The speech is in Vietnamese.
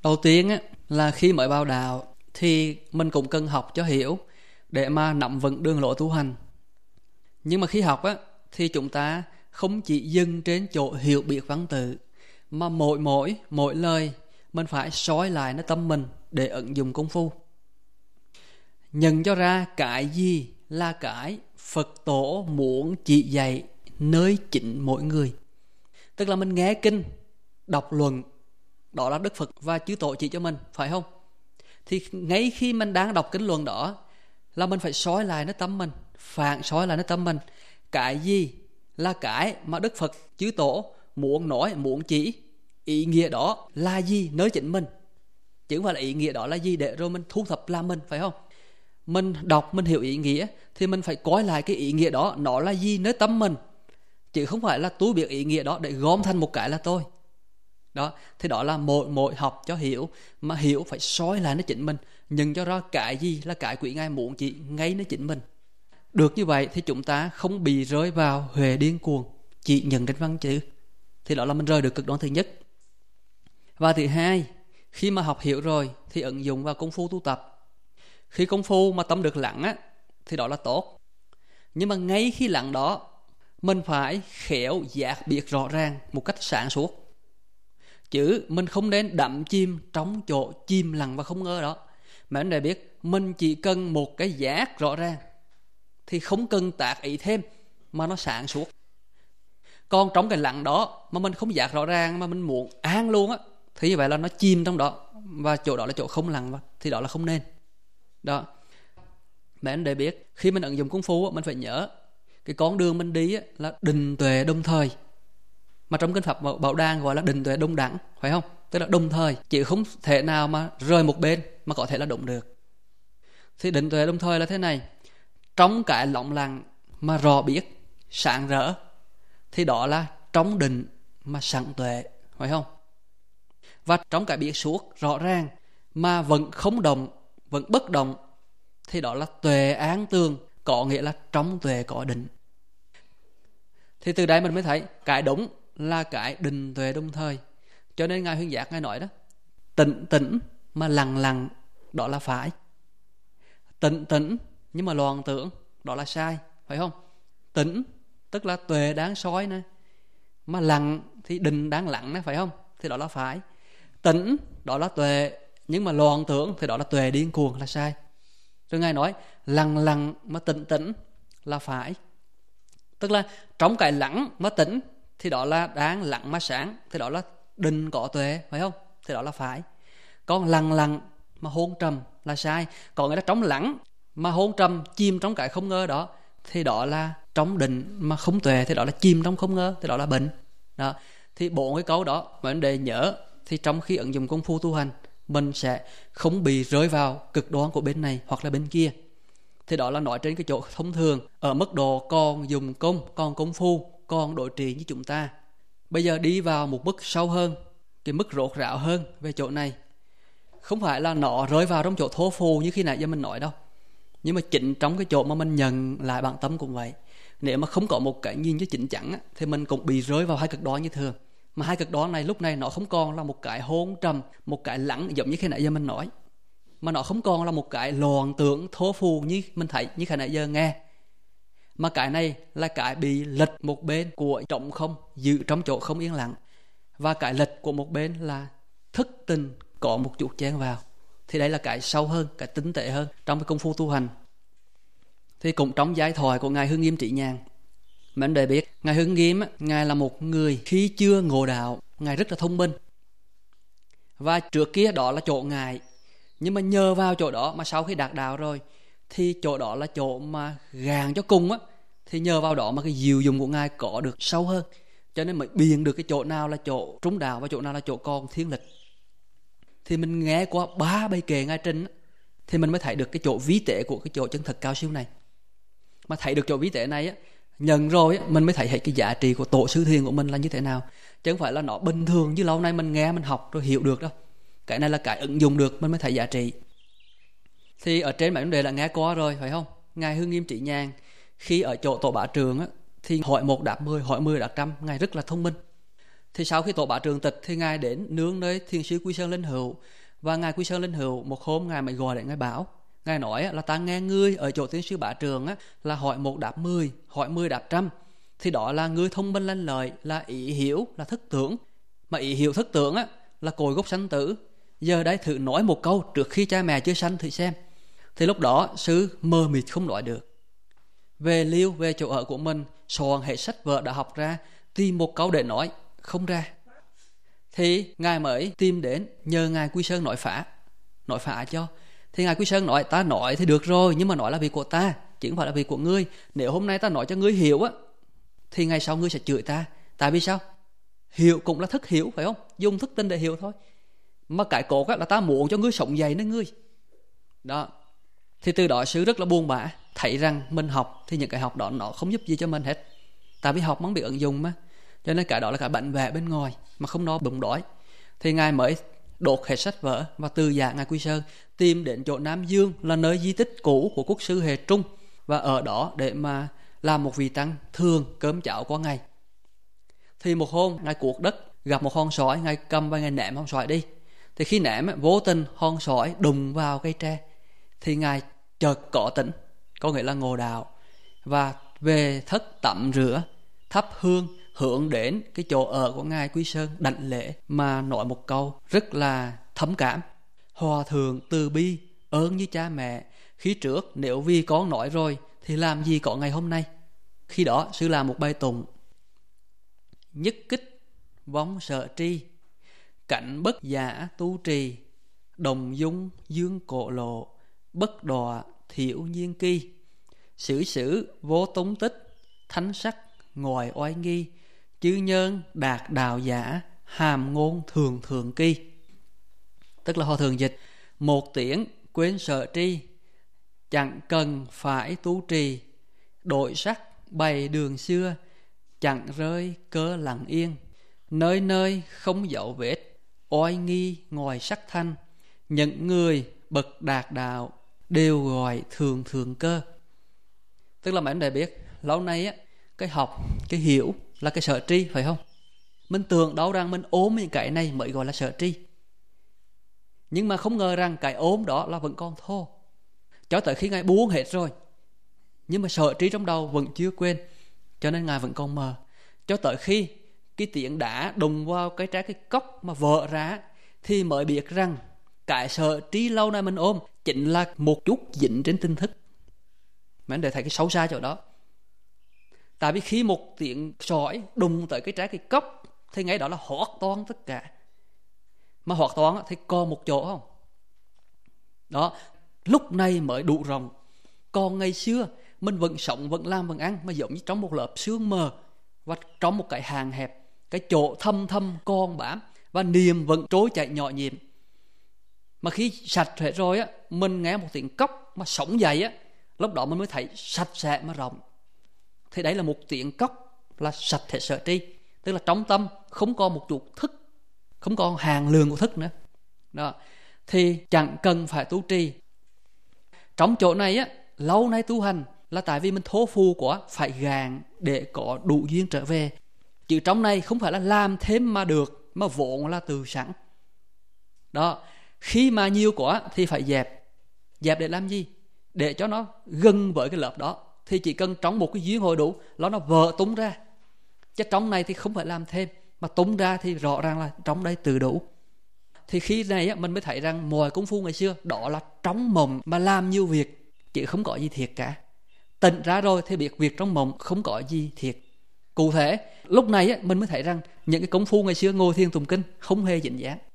Đầu tiên á, là khi mới vào đạo thì mình cũng cần học cho hiểu để mà nắm vững đường lối tu hành. Nhưng mà khi học á, thì chúng ta không chỉ dừng trên chỗ hiểu biết văn tự, mà mỗi lời mình phải soi lại nó tâm mình để ứng dụng công phu. Nhận cho ra cái gì là cái Phật tổ muốn chỉ dạy nơi chính mỗi người. Tức là mình nghe kinh, đọc luận, đó là Đức Phật và chư tổ chỉ cho mình, phải không? Thì ngay khi mình đang đọc kinh luận đó là mình phải soi lại nó tâm mình, phản soi lại nó tâm mình. Cái gì là cái mà Đức Phật chư tổ muốn nói, muốn chỉ, ý nghĩa đó là gì nơi chính mình, chứ không phải là ý nghĩa đó là gì để rồi mình thu thập làm mình, phải không? Mình đọc, mình hiểu ý nghĩa thì mình phải coi lại cái ý nghĩa đó nó là gì nơi tâm mình, chứ không phải là tôi biết ý nghĩa đó để gom thành một cái là tôi. Đó, thì đó là mỗi học cho hiểu, mà hiểu phải soi lại nó chính mình, nhận cho ra cái gì là cái quý Ngài muốn chỉ ngay nó chính mình. Được như vậy thì chúng ta không bị rơi vào huệ điên cuồng chỉ nhận trên văn chữ, thì đó là mình rơi được cực đoan thứ nhất. Và thứ hai, khi mà học hiểu rồi thì ứng dụng vào công phu tu tập. Khi công phu mà tâm được lặng á, thì đó là tốt. Nhưng mà ngay khi lặng đó, mình phải khéo giác biệt rõ ràng một cách sáng suốt. Chứ mình không nên đắm chìm trong chỗ chìm lặng và không ngờ đó. Mà anh này biết, mình chỉ cần một cái giác rõ ràng thì không cần tác ý thêm mà nó sáng suốt. Còn trong cái lặng đó mà mình không giác rõ ràng mà mình muốn an luôn á, thì như vậy là nó chìm trong đó, và chỗ đó là chỗ không lặng, thì đó là không nên. Đó. Mà anh để biết, khi mình ứng dụng công phu mình phải nhớ cái con đường mình đi là định tuệ đồng thời. Mà trong kinh Pháp Bảo Đàn gọi là định tuệ đồng đẳng, phải không? Tức là đồng thời, chứ không thể nào mà rời một bên mà có thể là đúng được. Thì định tuệ đồng thời là thế này: trong cái lặng lặng mà rõ biết, sáng rỡ, thì đó là trong định mà sáng tuệ, phải không? Và trong cái biết suốt rõ ràng mà vẫn không động, vẫn bất động, thì đó là tuệ án tường, có nghĩa là trong tuệ có định. Thì từ đây mình mới thấy cái đúng là cái định tuệ đồng thời. Cho nên Ngài Huynh Giác Ngài nói đó, tĩnh tĩnh mà lặng lặng đó là phải, tĩnh tĩnh nhưng mà loạn tưởng đó là sai, phải không? Tĩnh tức là tuệ đáng soi này, mà lặng thì định đáng lặng này, phải không? Thì đó là phải. Tĩnh đó là tuệ, nhưng mà loạn tưởng thì đó là tuệ điên cuồng, là sai. Rồi Ngài nói lặng lặng mà tĩnh tĩnh là phải. Tức là trong cái lặng mà tĩnh thì đó là đáng lặng mà sáng, thì đó là định có tuệ, phải không? Thì đó là phải. Còn lặng lặng mà hôn trầm là sai. Còn nghĩa là trong lặng mà hôn trầm, chìm trong cái không ngờ đó, thì đó là trong định mà không tuệ, thì đó là chìm trong không ngờ, thì đó là bệnh. Đó. Thì bốn cái câu đó mà để nhớ, thì trong khi ứng dụng công phu tu hành, mình sẽ không bị rơi vào cực đoan của bên này hoặc là bên kia. Thì đó là nói trên cái chỗ thông thường, ở mức độ còn dùng công, còn công phu, còn đối trị như chúng ta. Bây giờ đi vào một mức sâu hơn, cái mức rốt ráo hơn về chỗ này. Không phải là nó rơi vào trong chỗ thô phù như khi nãy giờ mình nói đâu, nhưng mà chính trong cái chỗ mà mình nhận lại bản tâm cũng vậy. Nếu mà không có một cái nhìn cho chính chắn thì mình cũng bị rơi vào hai cực đoan như thường. Mà hai cực đoan này lúc này nó không còn là một cái hôn trầm, một cái lắng giống như khi nãy giờ mình nói, mà nó không còn là một cái loạn tưởng thô phù như mình thấy như khi nãy giờ nghe. Mà cái này là cái bị lệch một bên của trống không, giữ trong chỗ không yên lặng. Và cái lệch của một bên là thức tình có một chút chen vào. Thì đây là cái sâu hơn, cái tinh tế hơn trong cái công phu tu hành. Thì cũng trong giai thoại của Ngài Hưng Nghiêm Trị Nhàn, mình để biết Ngài Hưng Nghiêm Ngài là một người khi chưa ngộ đạo, Ngài rất là thông minh. Và trước kia đó là chỗ Ngài, nhưng mà nhờ vào chỗ đó mà sau khi đạt đạo rồi thì chỗ đó là chỗ mà gàn cho cùng thì nhờ vào đó mà cái diệu dụng của Ngài có được sâu hơn, cho nên mới biện được cái chỗ nào là chỗ trúng đạo và chỗ nào là chỗ còn thiên lịch. Thì mình nghe qua 3 bài kệ Ngài trình thì mình mới thấy được cái chỗ ví tế của cái chỗ chân thật cao siêu này. Mà thấy được chỗ ví tế này nhận rồi mình mới thấy hết cái giá trị của tổ sư thiền của mình là như thế nào, chứ không phải là nó bình thường như lâu nay mình nghe mình học rồi hiểu được đâu. Cái này là cái ứng dụng được mình mới thấy giá trị. Thì ở trên mấy vấn đề là nghe qua rồi, phải không? Ngài Hưng Nghiêm Trị Nhàn khi ở chỗ tổ Bá Trường thì hỏi 1 đáp 10, hỏi 10 đáp 100, Ngài rất là thông minh. Thì sau khi tổ Bá Trường tịch thì ngài đến nương nơi thiền sư Quy Sơn Linh Hữu, và ngài Quy Sơn Linh Hữu một hôm ngài mới gọi để ngài bảo, ngài nói là ta nghe ngươi ở chỗ thiền sư Bá Trường là hỏi 1 đáp 10, hỏi 10 đáp 100, thì đó là ngươi thông minh lanh lợi, là ý hiểu, là thức tưởng. Mà ý hiểu thức tưởng là cội gốc sanh tử. Giờ đây thử nói một câu trước khi cha mẹ chưa sanh thử xem. Thì lúc đó sư mờ mịt không nói được. Về liêu, về chỗ ở của mình, soạn hệ sách vở đã học ra, tìm một câu để nói không ra. Thì ngài mới tìm đến nhờ ngài Quy Sơn nói phá cho. Thì ngài Quy Sơn nói, ta nói thì được rồi, nhưng mà nói là việc của ta, chứ không phải là việc của ngươi. Nếu hôm nay ta nói cho ngươi hiểu thì ngày sau ngươi sẽ chửi ta. Tại vì sao? Hiểu cũng là thức hiểu, phải không? Dùng thức tinh để hiểu thôi. Mà cái cột là ta muốn cho ngươi sống dày nên ngươi. Đó. Thì từ đó sư rất là buồn bã, thấy rằng mình học thì những cái học đó nó không giúp gì cho mình hết. Tại vì học món biết ứng dụng mà. Cho nên cái đó là cái bệnh vẽ bên ngoài mà không no bụng đói. Thì ngài mới đột hết sách vở và từ giả ngài Quy Sơn tìm đến chỗ Nam Dương là nơi di tích cũ của quốc sư Hệ Trung, và ở đó để mà làm một vị tăng thường cơm cháo qua ngày. Thì một hôm ngài cuột đất gặp một con sói, ngài cầm và ngài ném con sói đi. Thì khi ném vô tình con sói đụng vào cây tre, thì ngài chợt có tỉnh, có nghĩa là ngộ đạo, và về thất tắm rửa, thắp hương hướng đến cái chỗ ở của ngài Quy Sơn đảnh lễ, mà nói một câu rất là thấm cảm: Hòa thượng từ bi ơn như cha mẹ, khi trước nếu vì con nói rồi thì làm gì có ngày hôm nay. Khi đó sư làm một bài tụng: Nhất kích vong sợ tri, cảnh bất giả tu trì, đồng dung dương cổ lộ, bất đọa thiểu nhiên kỳ, sử sử vô tống tích, thánh sắc ngoài oai nghi, chư nhân đạt đạo giả, hàm ngôn thường thường kỳ. Tức là hòa thượng dịch: một tiếng quên sợ tri, chẳng cần phải tu trì, đội sắc bày đường xưa, chẳng rơi cơ lặng yên, nơi nơi không dấu vết, oai nghi ngoài sắc thanh, những người bậc đạt đạo đều gọi thường thường cơ. Tức là mấy anh đại biết lâu nay cái học, cái hiểu là cái sợ tri, phải không? Mình tưởng đâu rằng mình ốm những cái này mới gọi là sợ tri, nhưng mà không ngờ rằng cái ốm đó là vẫn còn thô. Cho tới khi ngài buông hết rồi, nhưng mà sợ tri trong đầu vẫn chưa quên, cho nên ngài vẫn còn mờ. Cho tới khi cái tiếng đá đụng vào cái trái cái cốc mà vỡ ra, thì mới biết rằng cái sợ tri lâu nay mình ôm chính là một chút dính trên tinh thức. Mình để thấy cái xấu xa chỗ đó. Tại vì khi một tiếng sỏi đụng tới cái trái cái cốc thì ngay đó là hót toan tất cả. Mà hót toan thì còn một chỗ không? Đó, lúc này mới đủ rộng. Còn ngày xưa mình vẫn sống, vẫn làm, vẫn ăn, mà giống như trong một lớp sương mờ, và trong một cái hàng hẹp, cái chỗ thâm thâm con bám, và niềm vẫn trôi chảy nhỏ nhiệm. Mà khi sạch hết rồi mình nghe một tiếng cốc mà sống dậy lúc đó mình mới thấy sạch sẽ mà rộng. Thì đấy là một tiếng cốc là sạch hết sợ tri. Tức là trong tâm không còn một chút thức, không còn hàng lượng của thức nữa. Đó. Thì chẳng cần phải tu trì. Trong chỗ này lâu nay tu hành là tại vì mình thô phu quá, phải gạn để có đủ duyên trở về. Chứ trong này không phải là làm thêm mà được, mà vốn là từ sẵn. Đó. Khi mà nhiều quá thì phải dẹp. Dẹp để làm gì? Để cho nó gần với cái lớp đó. Thì chỉ cần trong một cái duyên hội đủ, nó vỡ tung ra. Chứ trong này thì không phải làm thêm, mà tung ra thì rõ ràng là trong đây từ đủ. Thì khi này mình mới thấy rằng mọi功phu ngày xưa đó là trong mộng mà làm nhiều việc, chứ không có gì thiệt cả. Tỉnh ra rồi thì biết việc trong mộng không có gì thiệt. Cụ thể lúc này mình mới thấy rằng những cái công phu ngày xưa ngồi thiền tụng kinh không hề dính dáng.